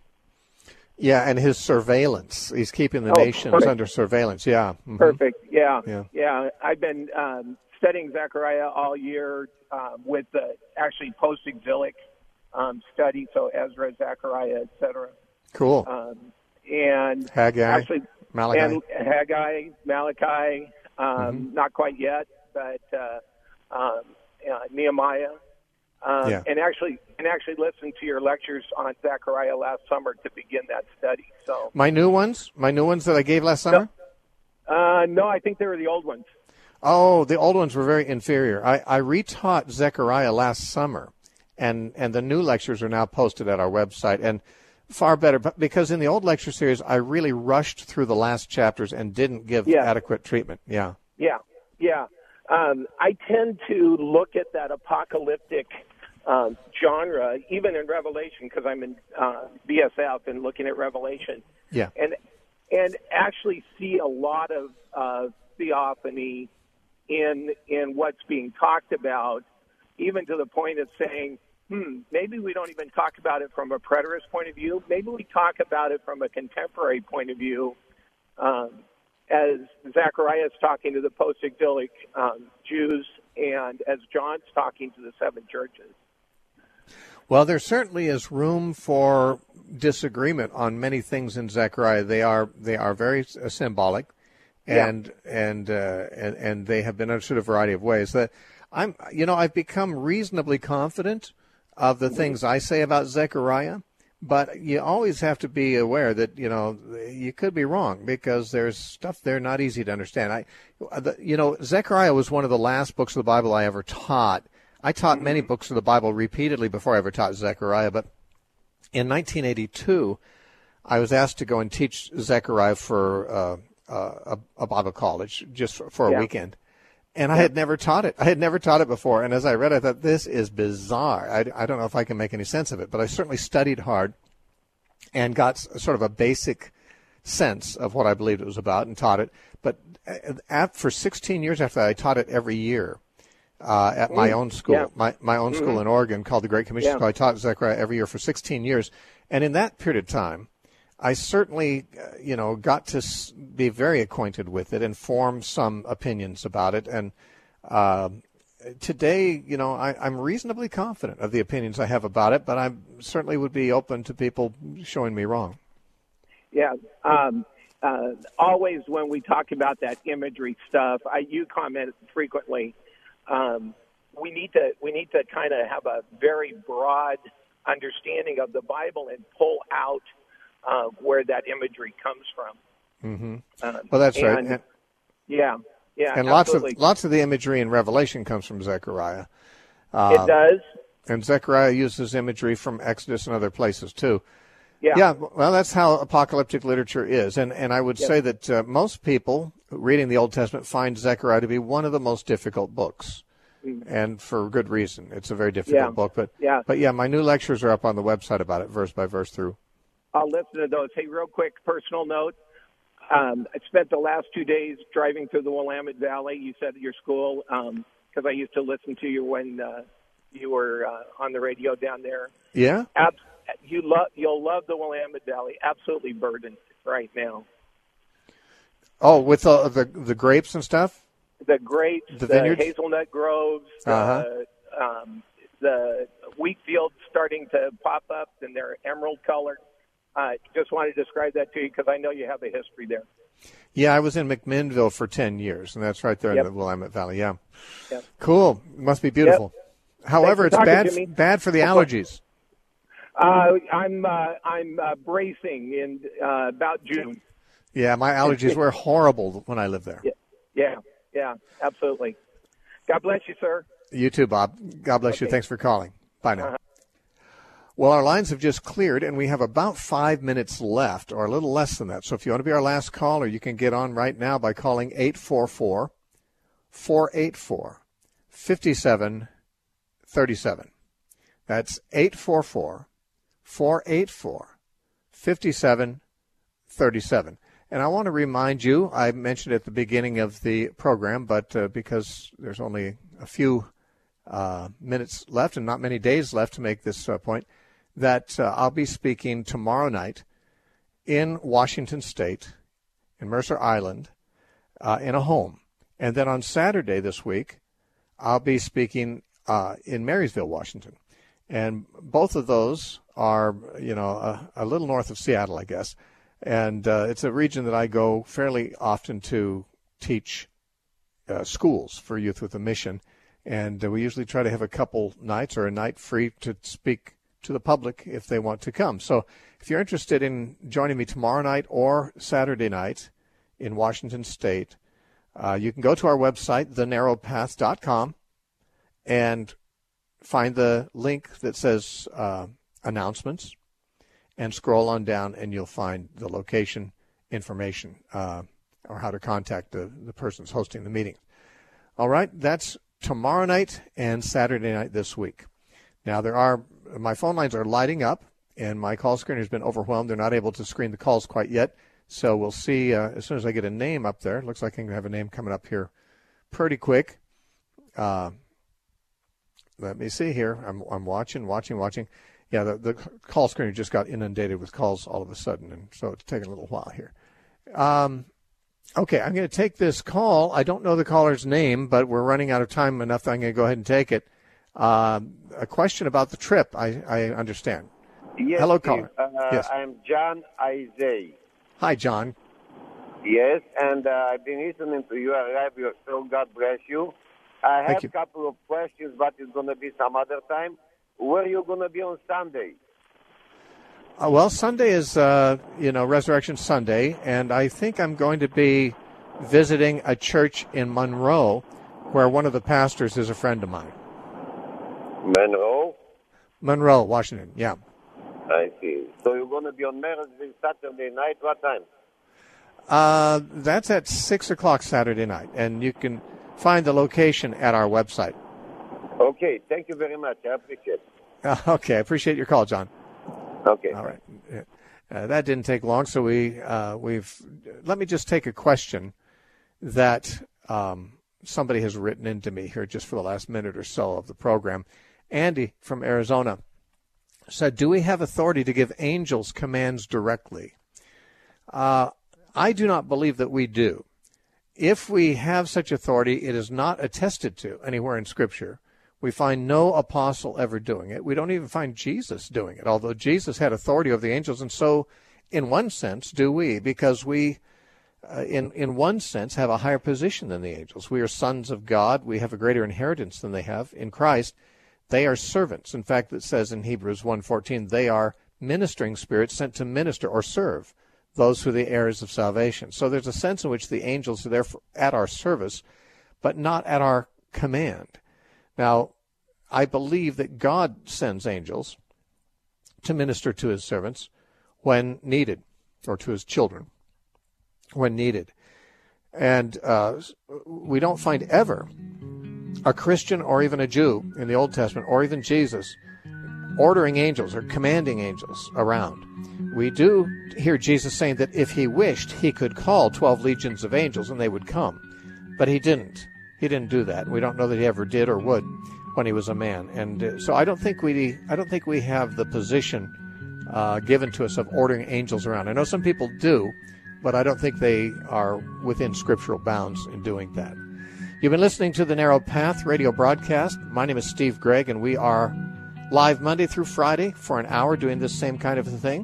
Yeah, and his surveillance. He's keeping the Oh, nations perfect. under surveillance, yeah. Mm-hmm. Perfect, yeah. Yeah. Yeah, I've been um, studying Zechariah all year um, with the actually post-exilic um, study, so Ezra, Zechariah, et cetera. Cool. Um, and Haggai, actually, Malachi. And Haggai, Malachi, um, Mm-hmm. not quite yet, but uh, um, uh, Nehemiah. Um, Yeah. And actually, and actually listened to your lectures on Zechariah last summer to begin that study. So, My new ones? My new ones that I gave last summer? uh, no, I think they were the old ones. Oh, the old ones were very inferior. I, I retaught Zechariah last summer, and, and the new lectures are now posted at our website, and far better, but because in the old lecture series, I really rushed through the last chapters and didn't give Yeah. adequate treatment. Yeah. Yeah, yeah. Um, I tend to look at that apocalyptic um, genre, even in Revelation, because I'm in uh, B S F and looking at Revelation. Yeah. And and actually see a lot of uh, theophany in in what's being talked about, even to the point of saying, hmm, maybe we don't even talk about it from a preterist point of view. Maybe we talk about it from a contemporary point of view, um, as Zechariah is talking to the post-exilic um, Jews and as John's talking to the seven churches. Well, there certainly is room for disagreement on many things in Zechariah. They are they are very uh, symbolic, and yeah. and, uh, and and they have been understood a variety of ways. That I'm, you know, I've become reasonably confident of the things I say about Zechariah, but you always have to be aware that, you know, you could be wrong because there's stuff there not easy to understand. I, the, you know, Zechariah was one of the last books of the Bible I ever taught. I taught many books of the Bible repeatedly before I ever taught Zechariah, but in nineteen eighty-two, I was asked to go and teach Zechariah for uh, uh, a, a Bible college just for, for a yeah. weekend. And I had never taught it. I had never taught it before. And as I read it, I thought, this is bizarre. I, I don't know if I can make any sense of it. But I certainly studied hard and got sort of a basic sense of what I believed it was about and taught it. But at, for sixteen years after that, I taught it every year uh, at my own school, yeah. my, my own school mm-hmm. in Oregon called the Great Commission yeah. School. I taught Zechariah every year for sixteen years. And in that period of time, I certainly, uh, you know, got to s- be very acquainted with it and form some opinions about it. And uh, today, you know, I, I'm reasonably confident of the opinions I have about it, but I certainly would be open to people showing me wrong. Yeah. Um, uh, always when we talk about that imagery stuff, I, you comment frequently, um, we need to we need to kind of have a very broad understanding of the Bible and pull out Uh, where that imagery comes from. Mm-hmm. Uh, well, that's and, right. And, yeah, yeah, and absolutely. lots of lots of the imagery in Revelation comes from Zechariah. Uh, it does. And Zechariah uses imagery from Exodus and other places too. Yeah. Yeah. Well, that's how apocalyptic literature is, and and I would yep. say that uh, most people reading the Old Testament find Zechariah to be one of the most difficult books. Mm. And for good reason. It's a very difficult yeah. book. But yeah. but yeah, my new lectures are up on the website about it, verse by verse through. I'll listen to those. Hey, real quick, personal note. Um, I spent the last two days driving through the Willamette Valley. You said at your school, because um, I used to listen to you when uh, you were uh, on the radio down there. Yeah? Ab- you love, you'll love the Willamette Valley. Absolutely burdened right now. Oh, with the the, the grapes and stuff? The grapes, the, the hazelnut groves, uh-huh. the, um, the wheat fields starting to pop up, and they're emerald colored. I uh, just want to describe that to you because I know you have a history there. Yeah, I was in McMinnville for ten years, and that's right there yep. in the Willamette Valley, yeah. Yep. Cool. Must be beautiful. Yep. However, it's bad bad for the allergies. Uh, I'm uh, I'm uh, bracing in uh, about June. Yeah, my allergies were horrible when I lived there. Yeah, yeah, yeah, absolutely. God bless you, sir. You too, Bob. God bless okay. you. Thanks for calling. Bye now. Uh-huh. Well, our lines have just cleared, and we have about five minutes left, or a little less than that. So if you want to be our last caller, you can get on right now by calling eight four four, four eight four, five seven three seven. That's eight four four, four eight four, five seven three seven. And I want to remind you, I mentioned at the beginning of the program, but uh, because there's only a few uh, minutes left and not many days left to make this uh, point, that uh, I'll be speaking tomorrow night in Washington State, in Mercer Island, uh, in a home. And then on Saturday this week, I'll be speaking uh, in Marysville, Washington. And both of those are, you know, a, a little north of Seattle, I guess. And uh, it's a region that I go fairly often to teach uh, schools for Youth with a Mission. And uh, we usually try to have a couple nights or a night free to speak to the public if they want to come. So if you're interested in joining me tomorrow night or Saturday night in Washington State, uh, you can go to our website, the narrow path dot com, and find the link that says uh, announcements, and scroll on down, and you'll find the location information uh, or how to contact the, the person who's hosting the meeting. All right, that's tomorrow night and Saturday night this week. Now, there are my phone lines are lighting up, and my call screener has been overwhelmed. They're not able to screen the calls quite yet, so we'll see uh, as soon as I get a name up there. It looks like I'm going to have a name coming up here pretty quick. Uh, let me see here. I'm, I'm watching, watching, watching. Yeah, the, the call screener just got inundated with calls all of a sudden, and so it's taking a little while here. Um, okay, I'm going to take this call. I don't know the caller's name, but we're running out of time enough that I'm going to go ahead and take it. Uh, a question about the trip, I, I understand. Yes, hello, caller. Uh, yes. I'm John Isay. Hi, John. Yes, and uh, I've been listening to you. I love your show. God bless you. I have a couple of questions, but it's going to be some other time. Where are you going to be on Sunday? Uh, well, Sunday is, uh, you know, Resurrection Sunday, and I think I'm going to be visiting a church in Monroe where one of the pastors is a friend of mine. Monroe? Monroe, Washington, yeah. I see. So you're going to be on Marysville Saturday night. What time? Uh, that's at six o'clock Saturday night, and you can find the location at our website. Okay, thank you very much. I appreciate it. Uh, okay, I appreciate your call, John. Okay. All right. Uh, that didn't take long, so we, uh, we've... Let me just take a question that um, somebody has written into me here just for the last minute or so of the program. Andy from Arizona said, do we have authority to give angels commands directly? Uh, I do not believe that we do. If we have such authority, it is not attested to anywhere in Scripture. We find no apostle ever doing it. We don't even find Jesus doing it, although Jesus had authority over the angels, and so in one sense do we, because we, uh, in, in one sense, have a higher position than the angels. We are sons of God. We have a greater inheritance than they have in Christ. They are servants. In fact, it says in Hebrews one fourteen, they are ministering spirits sent to minister or serve those who are the heirs of salvation. So there's a sense in which the angels are there for, at our service, but not at our command. Now, I believe that God sends angels to minister to his servants when needed, or to his children when needed. And uh, we don't find ever a Christian or even a Jew in the Old Testament, or even Jesus, ordering angels or commanding angels around. We do hear Jesus saying that if he wished, he could call twelve legions of angels and they would come. But he didn't. He didn't do that. We don't know that he ever did or would when he was a man. And uh, so I don't think we I don't think we have the position uh, given to us of ordering angels around. I know some people do, but I don't think they are within scriptural bounds in doing that. You've been listening to the Narrow Path radio broadcast. My name is Steve Gregg, and we are live Monday through Friday for an hour doing this same kind of a thing.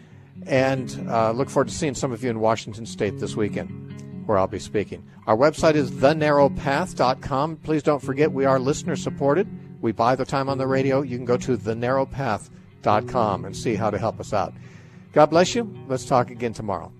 And uh, look forward to seeing some of you in Washington State this weekend, where I'll be speaking. Our website is the narrow path dot com. Please don't forget, we are listener-supported. We buy the time on the radio. You can go to the narrow path dot com and see how to help us out. God bless you. Let's talk again tomorrow.